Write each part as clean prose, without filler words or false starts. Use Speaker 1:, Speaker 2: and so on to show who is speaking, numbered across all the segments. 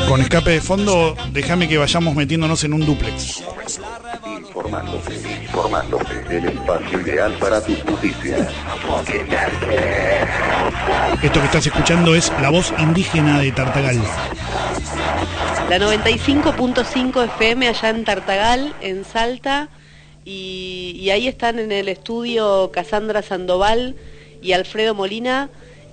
Speaker 1: Con escape de fondo, déjame que vayamos metiéndonos en un dúplex.
Speaker 2: Informándote, el espacio ideal para tus noticias.
Speaker 1: Esto que estás escuchando es La Voz Indígena de Tartagal.
Speaker 3: La 95.5 FM allá en Tartagal, en Salta, y ahí están en el estudio Cassandra Sandoval y Alfredo Molina,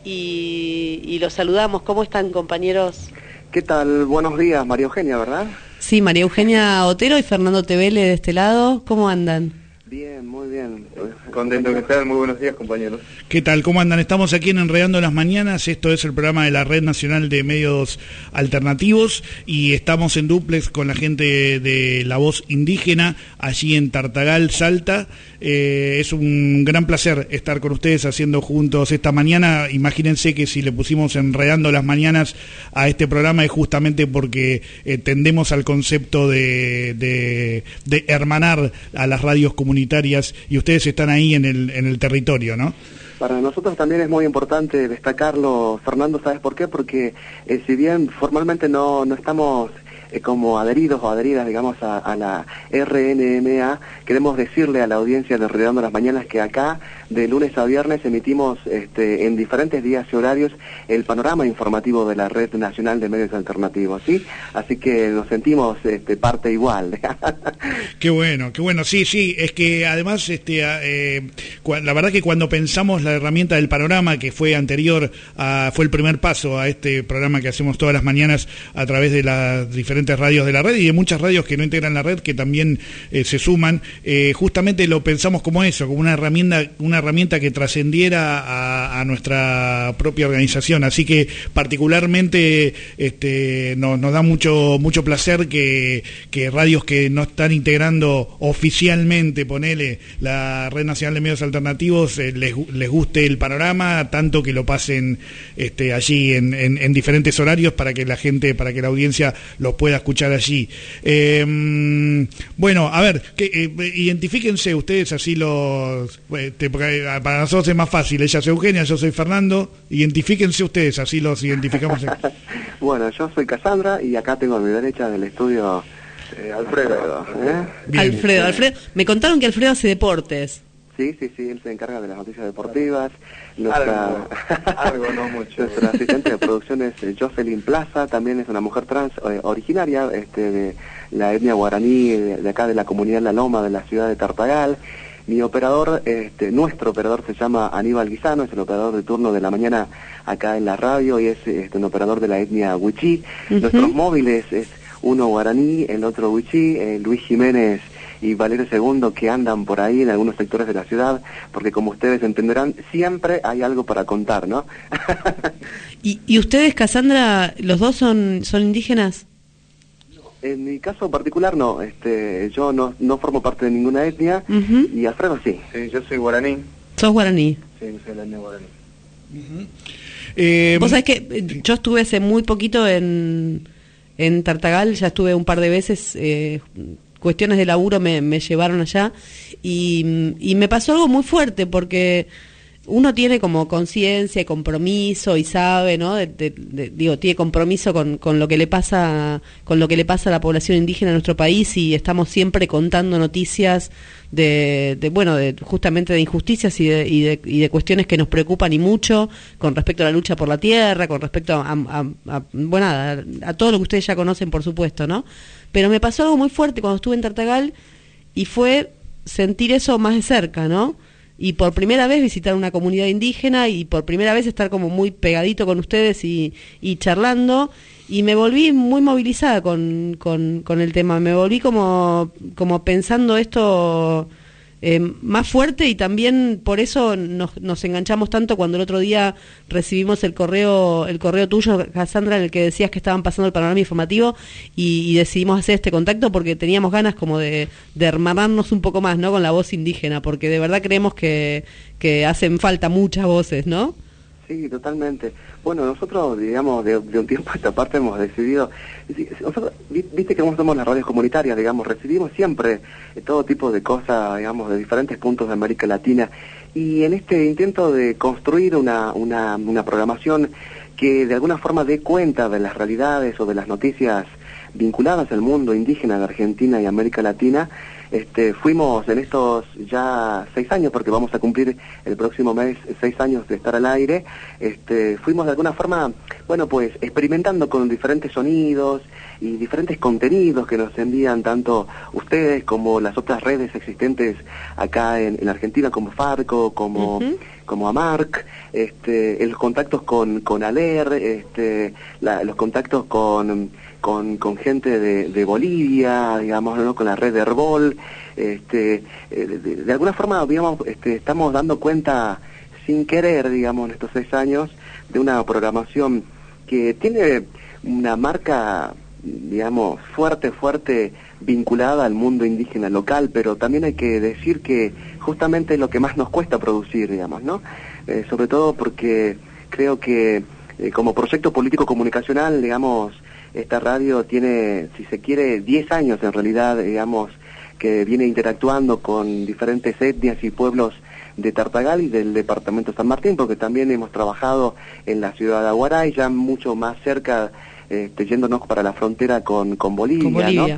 Speaker 3: y los saludamos. ¿Cómo están, compañeros?
Speaker 4: ¿Qué tal? Buenos días, María Eugenia, ¿verdad?
Speaker 3: Sí, María Eugenia Otero y Fernando Tevele de este lado. ¿Cómo andan?
Speaker 4: Bien, muy bien.
Speaker 5: Contento que estén. Muy buenos días, compañeros.
Speaker 1: ¿Qué tal? ¿Cómo andan? Estamos aquí en Enredando las Mañanas. Esto es el programa de la Red Nacional de Medios Alternativos y estamos en dúplex con la gente de La Voz Indígena allí en Tartagal, Salta. Es un gran placer estar con ustedes haciendo juntos esta mañana. Imagínense que si le pusimos Enredando las Mañanas a este programa es justamente porque tendemos al concepto de hermanar a las radios comunitarias y ustedes están ahí en el territorio, ¿no?
Speaker 4: Para nosotros también es muy importante destacarlo, Fernando, ¿sabes por qué? Porque si bien formalmente no estamos como adheridos o adheridas, digamos, a la RNMA, queremos decirle a la audiencia de Enredando las Mañanas que acá, de lunes a viernes, emitimos en diferentes días y horarios el panorama informativo de la Red Nacional de Medios Alternativos, ¿sí? Así que nos sentimos parte igual.
Speaker 1: Qué bueno, sí, es que además, la verdad que cuando pensamos la herramienta del panorama, que fue anterior, fue el primer paso a este programa que hacemos todas las mañanas a través de las diferentes radios de la red y de muchas radios que no integran la red que también se suman, justamente lo pensamos como eso, como una herramienta que trascendiera a nuestra propia organización, así que particularmente nos da mucho placer que radios que no están integrando oficialmente, ponele, la Red Nacional de Medios Alternativos, les guste el panorama, tanto que lo pasen allí en diferentes horarios para que la gente, para que la audiencia los pueda escuchar allí. Bueno, a ver, identifíquense ustedes así porque para nosotros es más fácil. Ella es Eugenia, yo soy Fernando. Identifíquense ustedes, así los identificamos.
Speaker 4: Bueno, yo soy Cassandra y acá tengo a mi derecha del estudio Alfredo.
Speaker 3: Alfredo. Me contaron que Alfredo hace deportes.
Speaker 4: Sí, él se encarga de las noticias deportivas.
Speaker 5: Algo, no mucho.
Speaker 4: Nuestra asistente de producción es Jocelyn Plaza, también es una mujer trans originaria de la etnia guaraní, de acá de la comunidad La Loma, de la ciudad de Tartagal. Mi operador, nuestro operador se llama Aníbal Guisano, es el operador de turno de la mañana acá en la radio y es un operador de la etnia Huichí. Nuestros móviles es uno guaraní, el otro Huichí, Luis Jiménez y Valerio II, que andan por ahí en algunos sectores de la ciudad, porque como ustedes entenderán, siempre hay algo para contar, ¿no?
Speaker 3: ¿Y ustedes, Cassandra, los dos son indígenas?
Speaker 4: En mi caso particular no, yo no formo parte de ninguna etnia, y Alfredo sí.
Speaker 5: Sí, yo soy guaraní.
Speaker 3: ¿Sos guaraní?
Speaker 5: Sí, soy la etnia guaraní.
Speaker 3: Vos sabés que yo estuve hace muy poquito en Tartagal, ya estuve un par de veces, cuestiones de laburo me llevaron allá y me pasó algo muy fuerte porque uno tiene como conciencia y compromiso y sabe, ¿no? Tiene compromiso con lo que le pasa a la población indígena de nuestro país y estamos siempre contando noticias justamente de injusticias y de cuestiones que nos preocupan y mucho con respecto a la lucha por la tierra, con respecto a todo lo que ustedes ya conocen, por supuesto, ¿no? Pero me pasó algo muy fuerte cuando estuve en Tartagal y fue sentir eso más de cerca, ¿no? Y por primera vez visitar una comunidad indígena y por primera vez estar como muy pegadito con ustedes y charlando, y me volví muy movilizada con el tema, me volví como pensando esto más fuerte, y también por eso nos enganchamos tanto cuando el otro día recibimos el correo tuyo, Cassandra, en el que decías que estaban pasando el panorama informativo y decidimos hacer este contacto porque teníamos ganas como de hermanarnos un poco más, ¿no? Con la voz indígena, porque de verdad creemos que hacen falta muchas voces, ¿no?
Speaker 4: Sí, totalmente. Bueno, nosotros, digamos, de un tiempo a esta parte hemos decidido, nosotros, viste que nosotros somos las radios comunitarias, digamos, recibimos siempre todo tipo de cosas, digamos, de diferentes puntos de América Latina, y en este intento de construir una programación que de alguna forma dé cuenta de las realidades o de las noticias vinculadas al mundo indígena de Argentina y América Latina. Fuimos en estos ya 6 años, porque vamos a cumplir el próximo mes 6 años de estar al aire, fuimos de alguna forma, bueno, pues experimentando con diferentes sonidos y diferentes contenidos que nos envían tanto ustedes como las otras redes existentes acá en Argentina, como Farco, como AMARC, los contactos con ALER, los contactos con gente de Bolivia, digamos, ¿no? Con la red de Herbol, de alguna forma, digamos, estamos dando cuenta sin querer, digamos, en estos 6 años, de una programación que tiene una marca, digamos, fuerte vinculada al mundo indígena local, pero también hay que decir que justamente es lo que más nos cuesta producir, digamos, ¿no? Sobre todo porque creo que como proyecto político comunicacional, digamos, esta radio tiene, si se quiere, 10 años en realidad, digamos, que viene interactuando con diferentes etnias y pueblos de Tartagal y del departamento de San Martín, porque también hemos trabajado en la ciudad de Aguaray, ya mucho más cerca, yéndonos para la frontera con Bolivia, ¿no?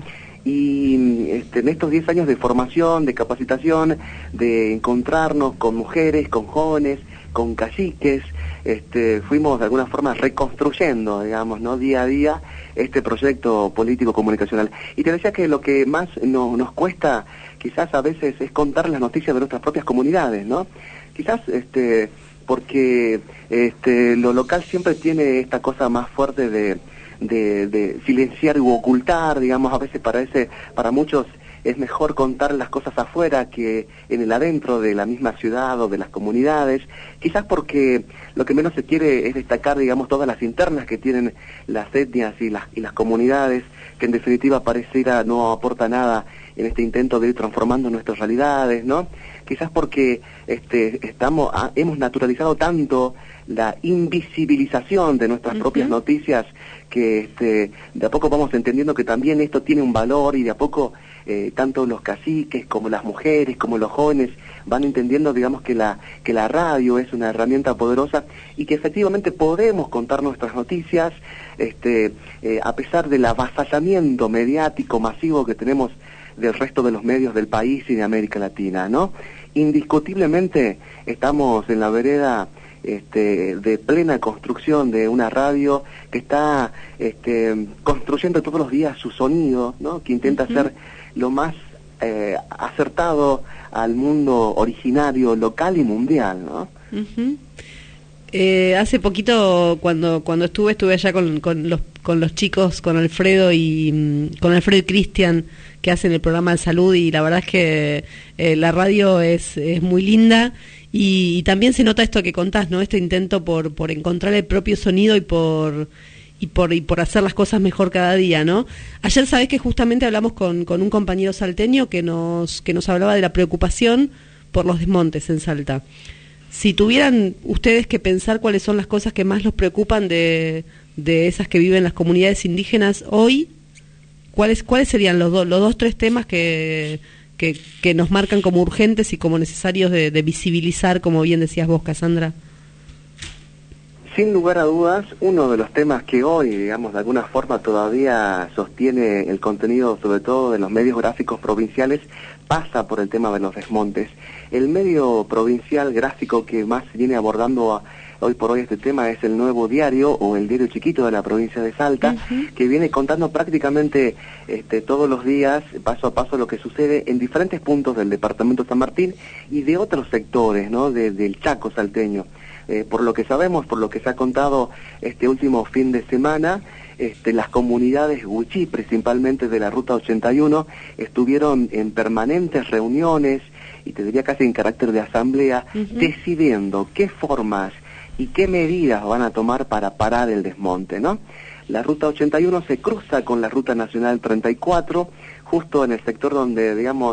Speaker 4: Y en estos 10 años de formación, de capacitación, de encontrarnos con mujeres, con jóvenes, con caciques, fuimos de alguna forma reconstruyendo, digamos, ¿no? Día a día este proyecto político comunicacional. Y te decía que lo que más nos cuesta quizás a veces es contar las noticias de nuestras propias comunidades, ¿no? Quizás porque lo local siempre tiene esta cosa más fuerte de silenciar u ocultar, digamos, a veces para muchos es mejor contar las cosas afuera que en el adentro de la misma ciudad o de las comunidades, quizás porque lo que menos se quiere es destacar, digamos, todas las internas que tienen las etnias y las comunidades, que en definitiva pareciera no aporta nada en este intento de ir transformando nuestras realidades, ¿no? Quizás porque hemos naturalizado tanto la invisibilización de nuestras propias noticias que de a poco vamos entendiendo que también esto tiene un valor, y de a poco tanto los caciques como las mujeres como los jóvenes van entendiendo, digamos, que la radio es una herramienta poderosa y que efectivamente podemos contar nuestras noticias a pesar del avasallamiento mediático masivo que tenemos del resto de los medios del país y de América Latina, ¿no? Indiscutiblemente estamos en la vereda de plena construcción de una radio que está construyendo todos los días su sonido, ¿no? Que intenta ser lo más acertado al mundo originario, local y mundial, ¿no?
Speaker 3: Hace poquito, cuando estuve allá con los chicos, con Alfredo y Cristian, que hacen el programa de salud, y la verdad es que la radio es muy linda, y también se nota esto que contás, ¿no? Este intento por encontrar el propio sonido y por hacer las cosas mejor cada día, ¿no? Ayer, sabés que justamente hablamos con un compañero salteño que nos hablaba de la preocupación por los desmontes en Salta. Si tuvieran ustedes que pensar cuáles son las cosas que más los preocupan de esas que viven las comunidades indígenas hoy, ¿cuáles serían los 2-3 temas que nos marcan como urgentes y como necesarios de visibilizar, como bien decías vos, Cassandra?
Speaker 4: Sin lugar a dudas, uno de los temas que hoy, digamos, de alguna forma todavía sostiene el contenido, sobre todo de los medios gráficos provinciales, pasa por el tema de los desmontes. El medio provincial gráfico que más viene abordando hoy por hoy este tema es el Nuevo Diario, o el Diario Chiquito de la provincia de Salta, que viene contando prácticamente todos los días, paso a paso, lo que sucede en diferentes puntos del departamento de San Martín y de otros sectores, ¿no? Del Chaco salteño. Por lo que sabemos, por lo que se ha contado este último fin de semana, las comunidades huichí, principalmente de la Ruta 81, estuvieron en permanentes reuniones, y te diría casi en carácter de asamblea, decidiendo qué formas y qué medidas van a tomar para parar el desmonte, ¿no? La Ruta 81 se cruza con la Ruta Nacional 34, justo en el sector donde, digamos,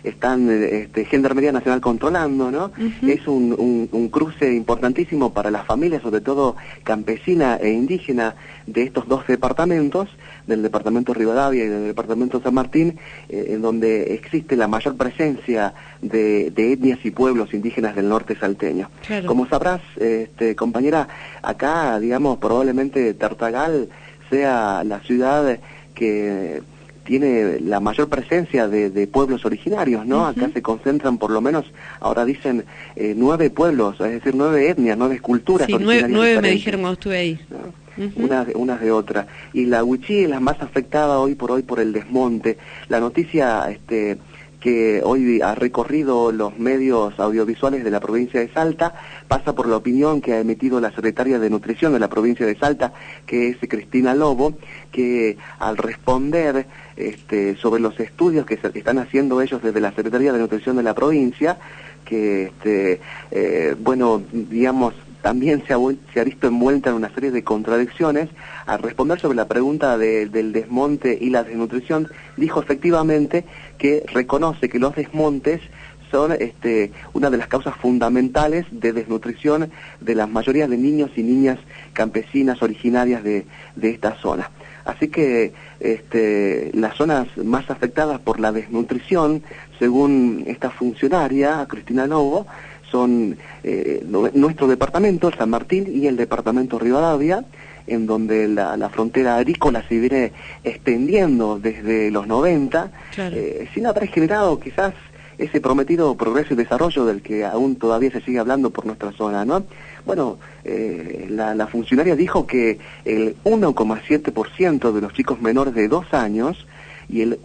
Speaker 4: están Gendarmería Nacional controlando, ¿no? Es un cruce importantísimo para las familias, sobre todo campesina e indígena de estos dos departamentos, del departamento Rivadavia y del departamento San Martín, en donde existe la mayor presencia de etnias y pueblos indígenas del norte salteño.
Speaker 3: Claro.
Speaker 4: Como sabrás, compañera, acá, digamos, probablemente Tartagal sea la ciudad que tiene la mayor presencia de pueblos originarios, ¿no? Acá se concentran por lo menos, ahora dicen, 9 pueblos, es decir, 9 etnias, 9 culturas originarias.
Speaker 3: 9 me dijeron cuando estuve ahí.
Speaker 4: ¿No? Unas de otras. Y la Wichí es la más afectada hoy por el desmonte. La noticia que hoy ha recorrido los medios audiovisuales de la provincia de Salta pasa por la opinión que ha emitido la secretaria de Nutrición de la provincia de Salta, que es Cristina Lobo, que al responder sobre los estudios que están haciendo ellos desde la Secretaría de Nutrición de la provincia, que digamos, también se ha visto envuelta en una serie de contradicciones. Al responder sobre la pregunta del desmonte y la desnutrición, dijo efectivamente que reconoce que los desmontes son una de las causas fundamentales de desnutrición de las mayorías de niños y niñas campesinas originarias de esta zona. Así que las zonas más afectadas por la desnutrición, según esta funcionaria, Cristina Lobo, son nuestro departamento, San Martín, y el departamento Rivadavia, en donde la frontera agrícola se viene extendiendo desde los 90,
Speaker 3: claro.
Speaker 4: Sin haber generado quizás ese prometido progreso y desarrollo del que aún todavía se sigue hablando por nuestra zona, ¿no? Bueno, la funcionaria dijo que el 1,7% de los chicos menores de 2 años y el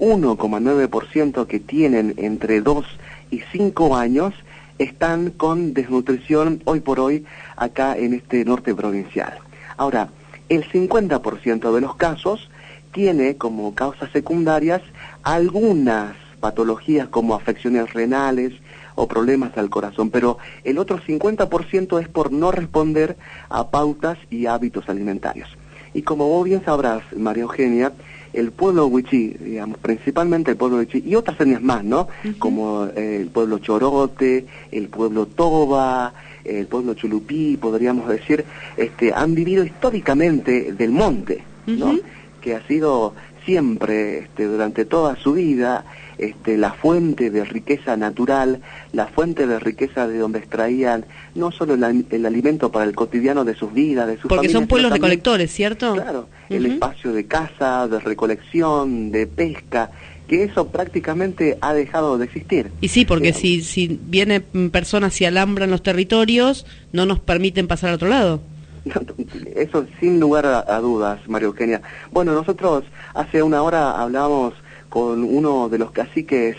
Speaker 4: 1,9% que tienen entre 2 y 5 años están con desnutrición hoy por hoy acá en este norte provincial. Ahora, el 50% de los casos tiene como causas secundarias algunas patologías como afecciones renales o problemas al corazón, pero el otro 50% es por no responder a pautas y hábitos alimentarios. Y como vos bien sabrás, María Eugenia, el pueblo Wichí, digamos, principalmente el pueblo Wichí y otras etnias más, ¿no? Como el pueblo Chorote, el pueblo Toba, el pueblo Chulupí, podríamos decir, han vivido históricamente del monte, ¿no? Que ha sido siempre, durante toda su vida, la fuente de riqueza natural, la fuente de riqueza de donde extraían no solo el alimento para el cotidiano de sus vidas, de sus familias.
Speaker 3: Porque son pueblos recolectores, ¿cierto?
Speaker 4: Claro, el espacio de caza, de recolección, de pesca, que eso prácticamente ha dejado de existir.
Speaker 3: Y sí, porque si vienen personas y alambran los territorios, no nos permiten pasar al otro lado.
Speaker 4: Eso sin lugar a dudas, María Eugenia. Bueno, nosotros hace una hora hablábamos con uno de los caciques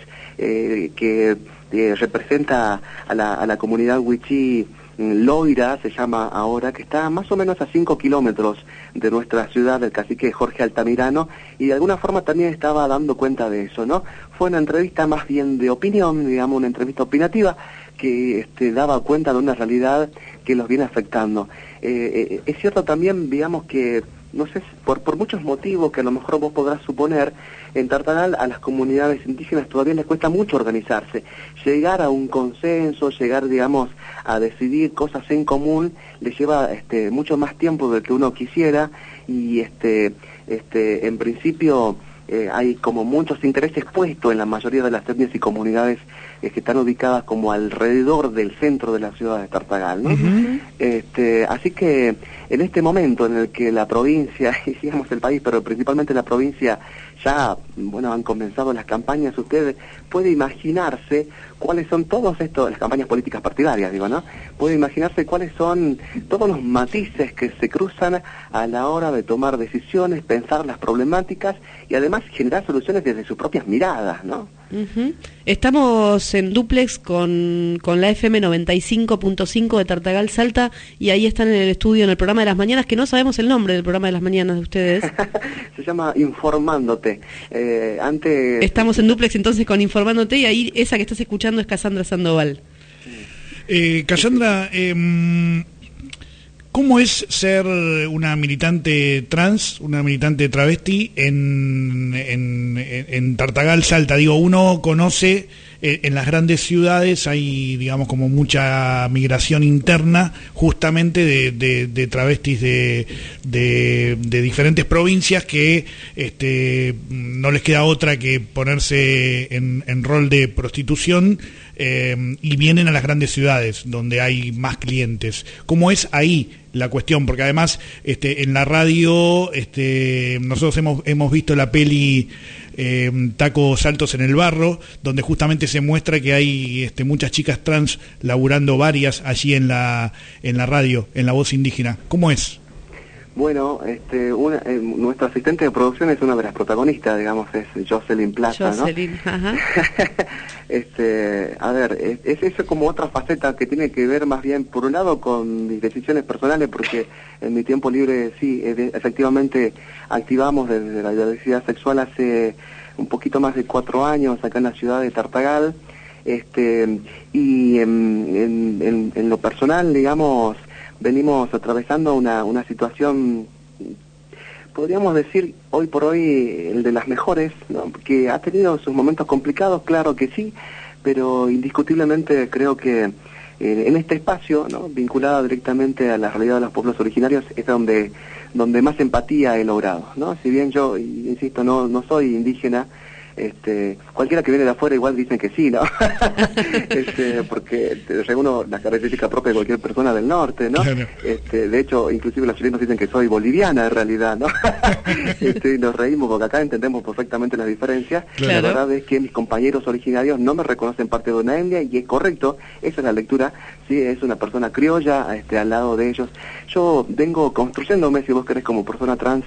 Speaker 4: que representa a la comunidad Wichí, Loira se llama ahora, que está más o menos a 5 kilómetros de nuestra ciudad, el cacique Jorge Altamirano, y de alguna forma también estaba dando cuenta de eso, ¿no? Fue una entrevista más bien de opinión, digamos, una entrevista opinativa, que daba cuenta de una realidad que los viene afectando. Es cierto también, digamos, que no sé, por muchos motivos que a lo mejor vos podrás suponer, en Tartagal a las comunidades indígenas todavía les cuesta mucho organizarse. Llegar a un consenso, llegar, digamos, a decidir cosas en común, les lleva mucho más tiempo del que uno quisiera, y en principio hay como muchos intereses puestos en la mayoría de las etnias y comunidades que están ubicadas como alrededor del centro de la ciudad de Tartagal, ¿no? Así que en este momento en el que la provincia, y digamos el país, pero principalmente la provincia, ya, bueno, han comenzado las campañas, usted puede imaginarse cuáles son todos estos, las campañas políticas partidarias, digo, ¿no? Puede imaginarse cuáles son todos los matices que se cruzan a la hora de tomar decisiones, pensar las problemáticas y además generar soluciones desde sus propias miradas, ¿no?
Speaker 3: Estamos en dúplex con la FM 95.5 de Tartagal, Salta, y ahí están en el estudio, en el programa de las mañanas, que no sabemos el nombre del programa de las mañanas de ustedes.
Speaker 4: Se llama Informándote. Antes...
Speaker 3: Estamos en dúplex entonces con Informándote, y ahí esa que estás escuchando es Cassandra Sandoval.
Speaker 1: Cassandra, ¿cómo es ser una militante trans, una militante travesti en Tartagal, Salta? Digo, uno conoce en las grandes ciudades hay, digamos, como mucha migración interna, justamente de travestis de diferentes provincias que no les queda otra que ponerse en rol de prostitución, y vienen a las grandes ciudades donde hay más clientes. ¿Cómo es ahí la cuestión? Porque además en la radio nosotros hemos visto la peli Tacos Altos en el Barro, donde justamente se muestra que hay muchas chicas trans laburando varias allí en la radio, en La Voz Indígena. ¿Cómo es?
Speaker 4: Bueno, nuestra asistente de producción es una de las protagonistas, digamos, es Jocelyn Plaza,
Speaker 3: Jocelyn, ¿no? Ajá.
Speaker 4: A ver, es eso como otra faceta que tiene que ver más bien, por un lado, con mis decisiones personales, porque en mi tiempo libre, sí, efectivamente, activamos desde la diversidad sexual hace un poquito más de 4 años acá en la ciudad de Tartagal, y en lo personal, digamos, venimos atravesando una situación, podríamos decir, hoy por hoy, el de las mejores, ¿no? Que ha tenido sus momentos complicados, claro que sí, pero indiscutiblemente creo que en este espacio, ¿no?, vinculado directamente a la realidad de los pueblos originarios, es donde más empatía he logrado, ¿no? Si bien yo, insisto, no soy indígena, cualquiera que viene de afuera igual dicen que sí, ¿no? Porque reúno las características propias de cualquier persona del norte, ¿no?
Speaker 1: Claro.
Speaker 4: De hecho, inclusive los chilenos dicen que soy boliviana en realidad, ¿no? Y nos reímos porque acá entendemos perfectamente las diferencias.
Speaker 3: Claro.
Speaker 4: La verdad es que mis compañeros originarios no me reconocen parte de una etnia, y es correcto, esa es la lectura, sí, es una persona criolla, al lado de ellos. Yo vengo construyéndome, si vos querés, como persona trans,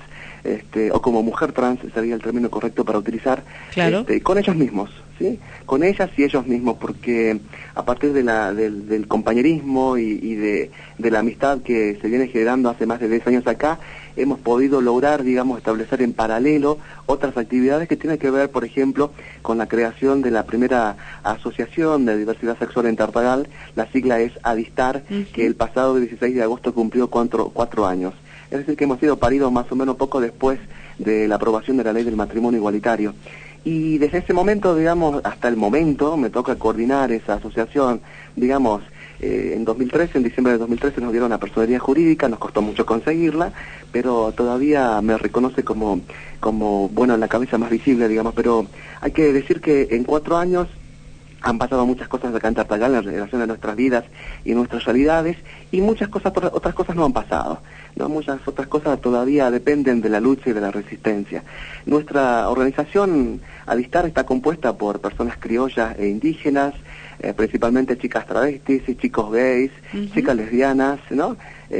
Speaker 4: o como mujer trans sería el término correcto para utilizar,
Speaker 3: claro,
Speaker 4: con ellos mismos, ¿sí? Con ellas y ellos mismos, porque a partir del compañerismo y de la amistad que se viene generando hace más de 10 años acá, hemos podido lograr, digamos, establecer en paralelo otras actividades que tienen que ver, por ejemplo, con la creación de la primera asociación de diversidad sexual en Tartagal. La sigla es ADISTAR, que el pasado 16 de agosto cumplió 4 años. Es decir, que hemos sido paridos más o menos poco después de la aprobación de la ley del matrimonio igualitario. Y desde ese momento, digamos, hasta el momento, me toca coordinar esa asociación, digamos, en 2013, en diciembre de 2013 nos dieron la personería jurídica, nos costó mucho conseguirla, pero todavía me reconoce como bueno, la cabeza más visible, digamos, pero hay que decir que en 4 años han pasado muchas cosas acá en Tartagal en relación a nuestras vidas y nuestras realidades, y otras cosas no han pasado, ¿no? Muchas otras cosas todavía dependen de la lucha y de la resistencia. Nuestra organización Adistar está compuesta por personas criollas e indígenas, principalmente chicas travestis y chicos gays, chicas lesbianas, ¿no?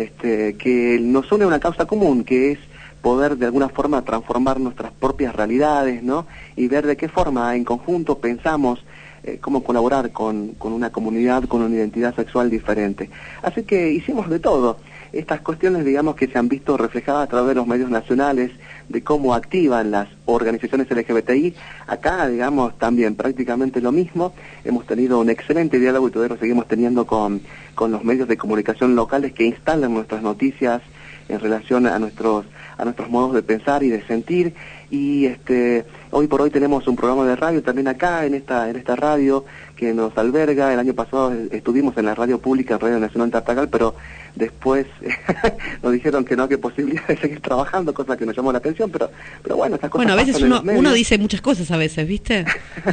Speaker 4: Que nos une una causa común, que es poder de alguna forma transformar nuestras propias realidades, ¿no? Y ver de qué forma en conjunto pensamos cómo colaborar con una comunidad, con una identidad sexual diferente. Así que hicimos de todo. Estas cuestiones, digamos, que se han visto reflejadas a través de los medios nacionales, de cómo activan las organizaciones LGBTI, acá, digamos, también prácticamente lo mismo. Hemos tenido un excelente diálogo y todavía lo seguimos teniendo con los medios de comunicación locales que instalan nuestras noticias en relación a nuestros modos de pensar y de sentir. Y hoy por hoy tenemos un programa de radio también acá en esta radio que nos alberga. El año pasado estuvimos en la radio pública, en Radio Nacional Tartagal, pero después nos dijeron que no, que posibilidad de seguir trabajando, cosa que nos llamó la atención, pero bueno, estas cosas.
Speaker 3: Bueno, a veces
Speaker 4: pasan en los medios.
Speaker 3: uno dice muchas cosas a veces, ¿viste?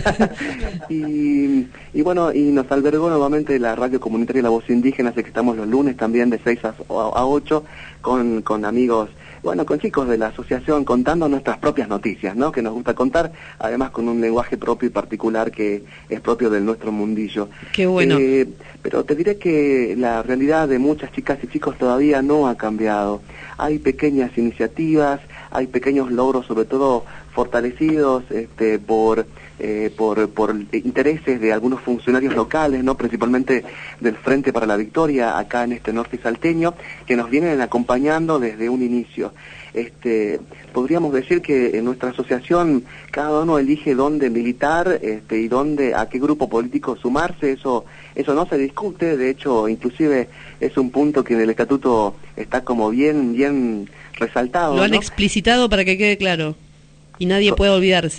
Speaker 4: y bueno, y nos albergó nuevamente la radio comunitaria La Voz Indígena, así que estamos los lunes también de 6 a 8 con amigos, bueno, con chicos de la asociación, contando nuestras propias noticias, ¿no? Que nos gusta contar, además con un lenguaje propio y particular que es propio del nuestro mundillo.
Speaker 3: Qué bueno.
Speaker 4: Pero te diré que la realidad de muchas chicas y chicos todavía no ha cambiado. Hay pequeñas iniciativas, hay pequeños logros, sobre todo fortalecidos por intereses de algunos funcionarios locales, no, principalmente del Frente para la Victoria acá en este norte salteño, que nos vienen acompañando desde un inicio. Podríamos decir que en nuestra asociación cada uno elige dónde militar y a qué grupo político sumarse. Eso no se discute, de hecho inclusive es un punto que en el estatuto está como bien resaltado.
Speaker 3: Lo han
Speaker 4: ¿no?
Speaker 3: explicitado para que quede claro y nadie puede olvidarse.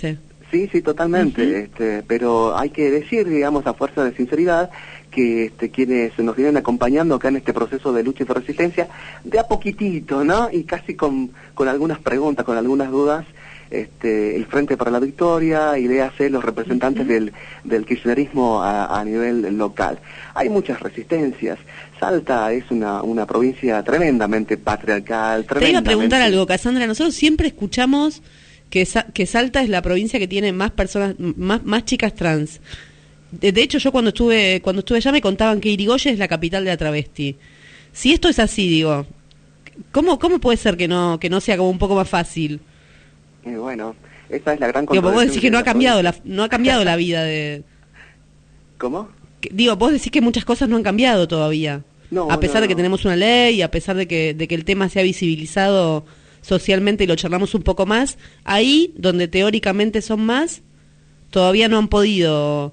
Speaker 4: Sí, sí, totalmente. Pero hay que decir, digamos, a fuerza de sinceridad, que quienes nos vienen acompañando acá en este proceso de lucha y de resistencia, de a poquitito, ¿no? Y casi con algunas preguntas, con algunas dudas, el Frente para la Victoria y léase los representantes del kirchnerismo a nivel local. Hay muchas resistencias. Salta es una provincia tremendamente patriarcal,
Speaker 3: Te iba a preguntar algo, Cassandra. Nosotros siempre escuchamos que Salta es la provincia que tiene más personas, más chicas trans. De hecho, yo cuando estuve allá me contaban que Irigoyen es la capital de la travesti. Si esto es así, digo, ¿cómo puede ser que no sea como un poco más fácil?
Speaker 4: Bueno, esa es la gran
Speaker 3: contradicción. Vos decís que no ha cambiado la vida de...
Speaker 4: ¿Cómo?
Speaker 3: Vos decís que muchas cosas no han cambiado todavía.
Speaker 4: No,
Speaker 3: a pesar de que tenemos una ley, a pesar de que el tema se ha visibilizado socialmente y lo charlamos un poco más, ahí donde teóricamente son más, todavía no han podido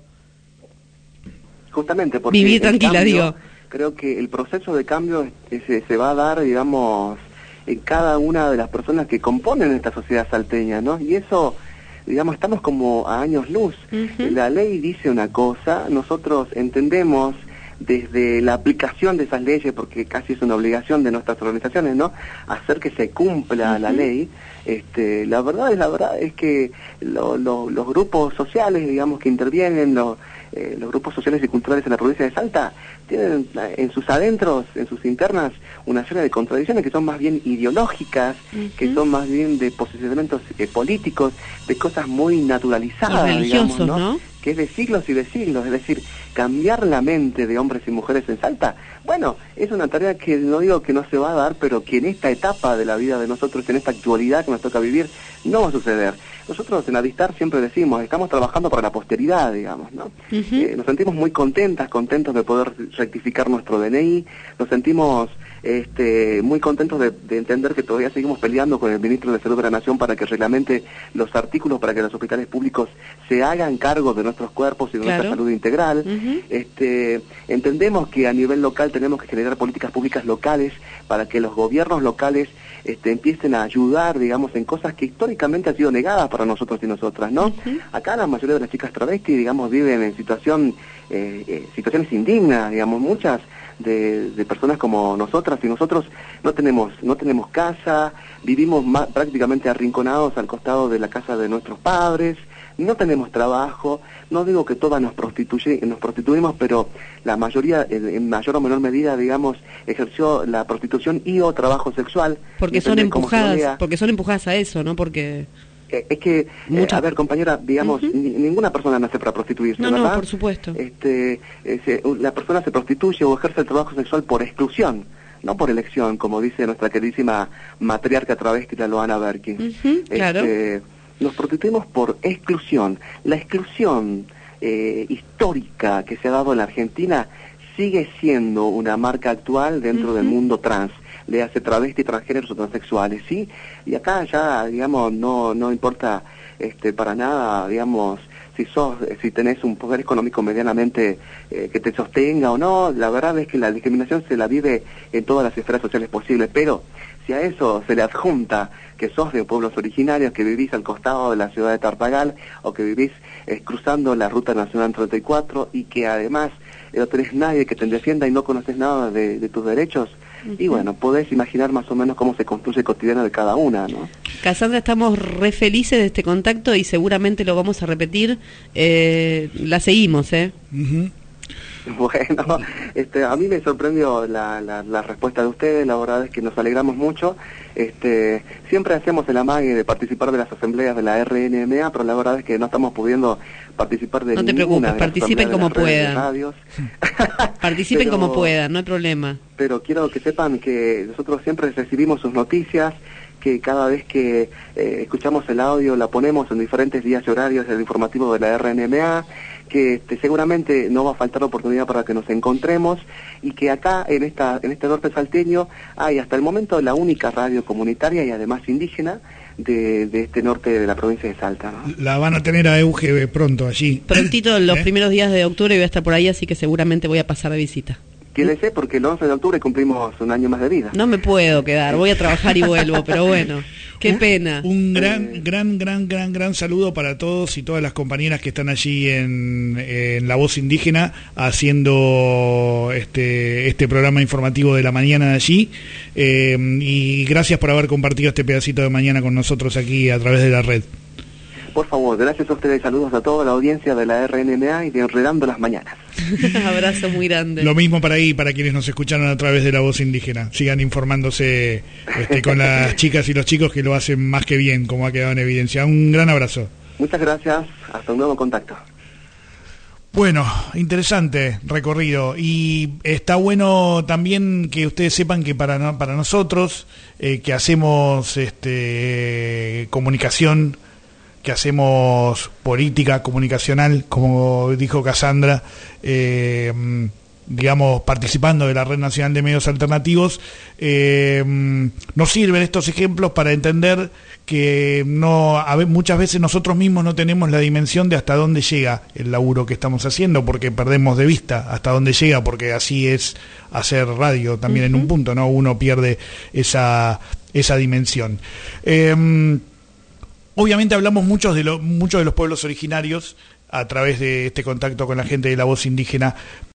Speaker 4: justamente porque
Speaker 3: vivir tranquila, digo.
Speaker 4: Creo que el proceso de cambio se va a dar, digamos, en cada una de las personas que componen esta sociedad salteña, ¿no? Y eso, digamos, estamos como a años luz. La ley dice una cosa, nosotros entendemos desde la aplicación de esas leyes, porque casi es una obligación de nuestras organizaciones, ¿no?, hacer que se cumpla la ley. La verdad es que los grupos sociales, digamos, que intervienen, los grupos sociales y culturales en la provincia de Salta, tienen en sus adentros, en sus internas, una serie de contradicciones que son más bien ideológicas, que son más bien de posicionamientos políticos, de cosas muy naturalizadas,
Speaker 3: y religiosos,
Speaker 4: digamos,
Speaker 3: ¿no?
Speaker 4: Que es de siglos y de siglos, es decir, cambiar la mente de hombres y mujeres en Salta, bueno, es una tarea que no digo que no se va a dar, pero que en esta etapa de la vida de nosotros, en esta actualidad que nos toca vivir, no va a suceder. Nosotros en Avistar siempre decimos, estamos trabajando para la posteridad, digamos, ¿no? Nos sentimos muy contentos de poder rectificar nuestro DNI, nos sentimos muy contentos de entender que todavía seguimos peleando con el ministro de Salud de la Nación para que reglamente los artículos para que los hospitales públicos se hagan cargo de nuestros cuerpos y de nuestra salud integral. Entendemos que a nivel local tenemos que generar políticas públicas locales para que los gobiernos locales empiecen a ayudar, digamos, en cosas que históricamente han sido negadas para nosotros y nosotras, ¿no? Acá la mayoría de las chicas travestis, digamos, viven en situaciones indignas, digamos, muchas de personas como nosotras y nosotros no tenemos casa, vivimos prácticamente arrinconados al costado de la casa de nuestros padres, no tenemos trabajo, no digo que todas nos prostituimos, pero la mayoría, en mayor o menor medida, digamos, ejerció la prostitución y o trabajo sexual.
Speaker 3: Porque son empujadas a eso, ¿no? Porque...
Speaker 4: Es que, a ver, compañera, digamos, ninguna persona nace para prostituirse, ¿verdad?
Speaker 3: No, por supuesto.
Speaker 4: La persona se prostituye o ejerce el trabajo sexual por exclusión, no por elección, como dice nuestra queridísima matriarca travesti, la Loana Berkin.
Speaker 3: Claro.
Speaker 4: Nos prostituimos por exclusión. La exclusión histórica que se ha dado en la Argentina sigue siendo una marca actual dentro del mundo trans. Le hace travesti, transgéneros o transexuales, ¿sí? Y acá ya, digamos, no importa para nada, digamos, si tenés un poder económico medianamente que te sostenga o no. La verdad es que la discriminación se la vive en todas las esferas sociales posibles, pero si a eso se le adjunta que sos de pueblos originarios, que vivís al costado de la ciudad de Tartagal, o que vivís cruzando la Ruta Nacional 34, y que además no tenés nadie que te defienda y no conoces nada de tus derechos, y bueno, podés imaginar más o menos cómo se construye el cotidiano de cada una, ¿no?
Speaker 3: Cassandra, estamos re felices de este contacto y seguramente lo vamos a repetir. La seguimos, ¿eh?
Speaker 4: Bueno, a mí me sorprendió la respuesta de ustedes, la verdad es que nos alegramos mucho. Siempre hacemos el amague de participar de las asambleas de la RNMA, pero la verdad es que no estamos pudiendo participar de ninguna.
Speaker 3: No te preocupes, participen como puedan. Participen como puedan, no hay problema.
Speaker 4: Pero quiero que sepan que nosotros siempre recibimos sus noticias, que cada vez que escuchamos el audio la ponemos en diferentes días y horarios del informativo de la RNMA, que seguramente no va a faltar oportunidad para que nos encontremos, y que acá en este norte salteño hay hasta el momento la única radio comunitaria y además indígena de este norte de la provincia de Salta, ¿no? La
Speaker 1: van a tener a Euge pronto allí.
Speaker 3: Prontito, los primeros días de octubre voy a estar por ahí, así que seguramente voy a pasar de visita.
Speaker 4: Quédese porque el 11 de octubre cumplimos un año más de vida.
Speaker 3: No me puedo quedar, voy a trabajar y vuelvo, pero bueno. Qué pena.
Speaker 1: Un gran saludo para todos y todas las compañeras que están allí en La Voz Indígena haciendo este programa informativo de la mañana de allí. Y gracias por haber compartido este pedacito de mañana con nosotros aquí a través de la red.
Speaker 4: Por favor, gracias a ustedes, saludos a toda la audiencia de la RNMA y de Enredando las Mañanas.
Speaker 3: Abrazo muy grande.
Speaker 1: Lo mismo para quienes nos escucharon a través de La Voz Indígena. Sigan informándose con las chicas y los chicos que lo hacen más que bien, como ha quedado en evidencia. Un gran abrazo.
Speaker 4: Muchas gracias, hasta un nuevo contacto.
Speaker 1: Bueno, interesante recorrido, y está bueno también que ustedes sepan que para nosotros que hacemos comunicación, que hacemos política comunicacional, como dijo Cassandra, digamos, participando de la Red Nacional de Medios Alternativos, nos sirven estos ejemplos para entender que muchas veces nosotros mismos no tenemos la dimensión de hasta dónde llega el laburo que estamos haciendo, porque perdemos de vista hasta dónde llega, porque así es hacer radio también. En un punto, ¿no? Uno pierde esa dimensión. Obviamente hablamos muchos de los pueblos originarios a través de este contacto con la gente de La Voz Indígena,